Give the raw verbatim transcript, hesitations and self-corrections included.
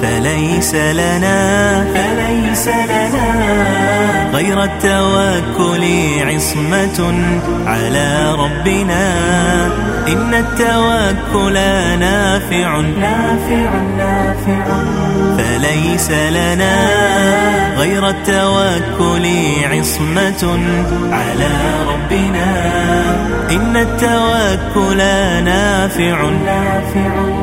فليس لنا فليس لنا غير التوكل عصمة على ربنا. إن التوكل نافع نافع نافع فليس لنا غير التوكل عصمة على ربنا. إن التوكل نافع نافع